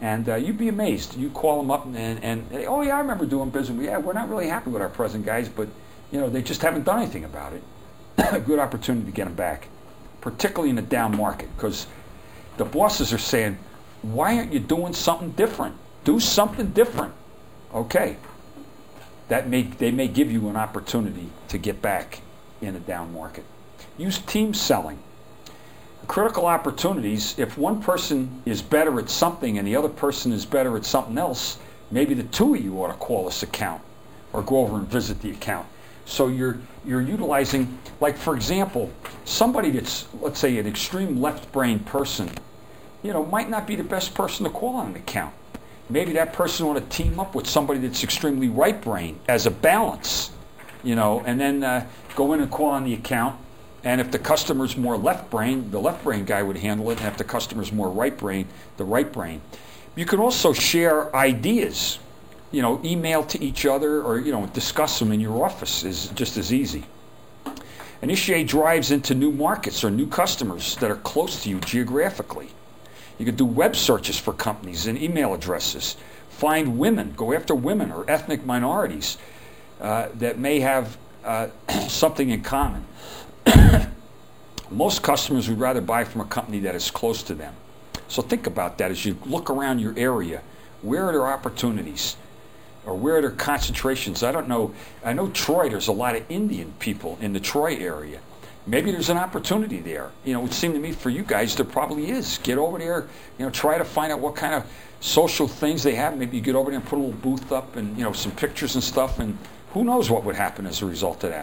And you'd be amazed. You call them up and oh yeah, I remember doing business. Yeah, we're not really happy with our present guys, but they just haven't done anything about it. A good opportunity to get them back, particularly in a down market, because the bosses are saying, why aren't you doing something different? Do something different. Okay. They may give you an opportunity to get back in a down market. Use team selling. Critical opportunities, if one person is better at something and the other person is better at something else, maybe the two of you ought to call this account or go over and visit the account. So you're utilizing, like for example, somebody that's, let's say, an extreme left-brain person, might not be the best person to call on an account. Maybe that person ought to team up with somebody that's extremely right-brain as a balance, and then go in and call on the account. And if the customer's more left-brain, the left-brain guy would handle it. And if the customer's more right-brain, the right-brain. You can also share ideas, email to each other or, discuss them in your office is just as easy. Initiate drives into new markets or new customers that are close to you geographically. You can do web searches for companies and email addresses. Find women, go after women or ethnic minorities that may have something in common. Most customers would rather buy from a company that is close to them. So think about that as you look around your area. Where are there opportunities? Or where are there concentrations? I don't know. I know Troy, there's a lot of Indian people in the Troy area. Maybe there's an opportunity there. It would seem to me for you guys there probably is. Get over there, try to find out what kind of social things they have. Maybe you get over there and put a little booth up and, some pictures and stuff, and who knows what would happen as a result of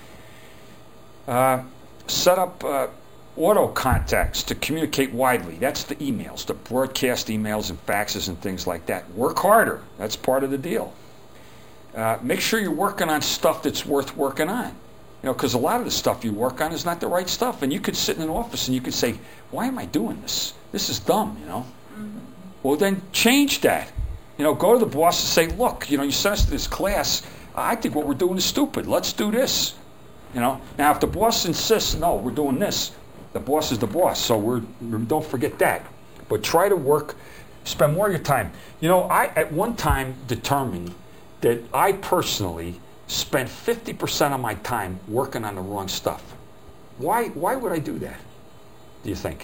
that. Set up auto contacts to communicate widely. That's the emails, the broadcast emails and faxes and things like that. Work harder. That's part of the deal. Make sure you're working on stuff that's worth working on. Because a lot of the stuff you work on is not the right stuff. And you could sit in an office and you could say, why am I doing this? This is dumb, Mm-hmm. Well, then change that. Go to the boss and say, look, you sent us to this class. I think what we're doing is stupid. Let's do this. Now, if the boss insists, no, we're doing this, the boss is the boss, so don't forget that. But try to spend more of your time. I at one time determined that I personally spent 50% of my time working on the wrong stuff. Why would I do that, do you think?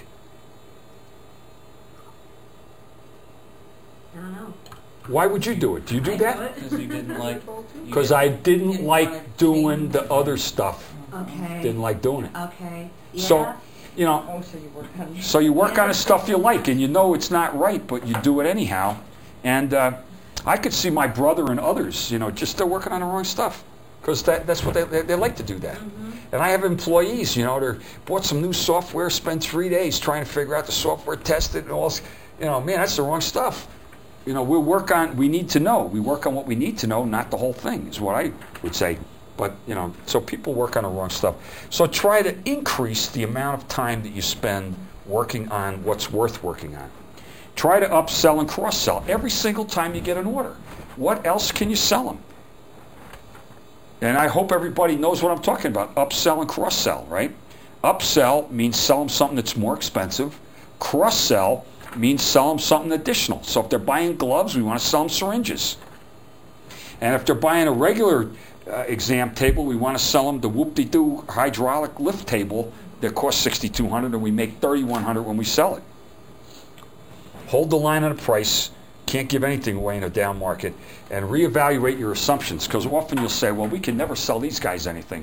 I don't know. Why would you do it? Do you do that? Because you didn't like... Because I didn't like doing the other stuff. Okay. Didn't like doing it. Okay. Yeah. So, so you work on the stuff you like, and it's not right, but you do it anyhow. And I could see my brother and others, just they're working on the wrong stuff. Because that's what they like to do that. Mm-hmm. And I have employees, they bought some new software, spend 3 days trying to figure out the software, test it, and all this. Man, that's the wrong stuff. We work on what we need to know, not the whole thing, is what I would say. But, so people work on the wrong stuff. So try to increase the amount of time that you spend working on what's worth working on. Try to upsell and cross-sell every single time you get an order. What else can you sell them? And I hope everybody knows what I'm talking about, upsell and cross-sell, right? Upsell means sell them something that's more expensive. Cross-sell means sell them something additional. So if they're buying gloves, we want to sell them syringes. And if they're buying a regular exam table, we want to sell them the whoop-de-doo hydraulic lift table that costs $6,200 and we make $3,100 when we sell it. Hold the line on the price. Can't give anything away in a down market. And reevaluate your assumptions, because often you'll say, well, we can never sell these guys anything.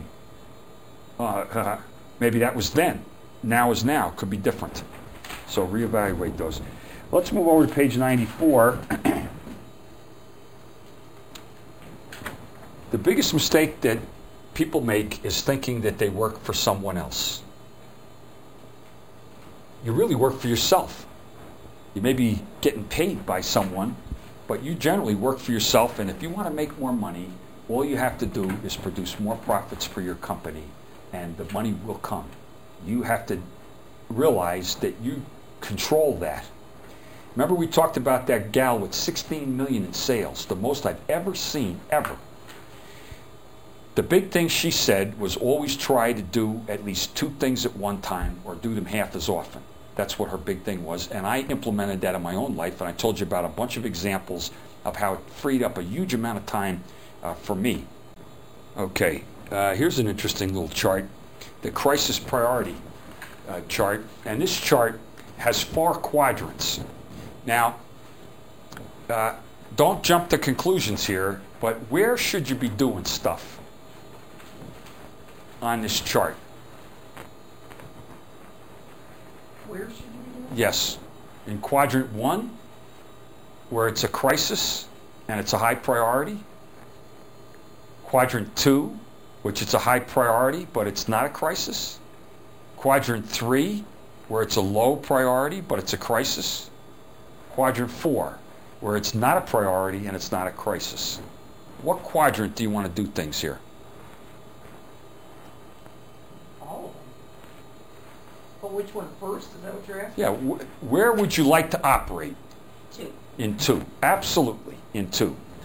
Maybe that was then. Now is now. Could be different. So reevaluate those. Let's move over to page 94. The biggest mistake that people make is thinking that they work for someone else. You really work for yourself. You may be getting paid by someone, but you generally work for yourself, and if you want to make more money, all you have to do is produce more profits for your company, and the money will come. You have to realize that you control that. Remember we talked about that gal with $16 million in sales, the most I've ever seen, ever. The big thing she said was always try to do at least 2 things at one time or do them half as often. That's what her big thing was. And I implemented that in my own life, and I told you about a bunch of examples of how it freed up a huge amount of time for me. Okay, here's an interesting little chart, the crisis priority chart. And this chart has 4 quadrants. Now, don't jump to conclusions here, but where should you be doing stuff on this chart? Where should you be doing? Yes. In quadrant 1, where it's a crisis and it's a high priority. Quadrant 2, which it's a high priority, but it's not a crisis. Quadrant 3, where it's a low priority, but it's a crisis. Quadrant 4, where it's not a priority and it's not a crisis. What quadrant do you want to do things here? All of them. But which one first? Is that what you're asking? Yeah, where would you like to operate? 2. In 2. Absolutely, in 2.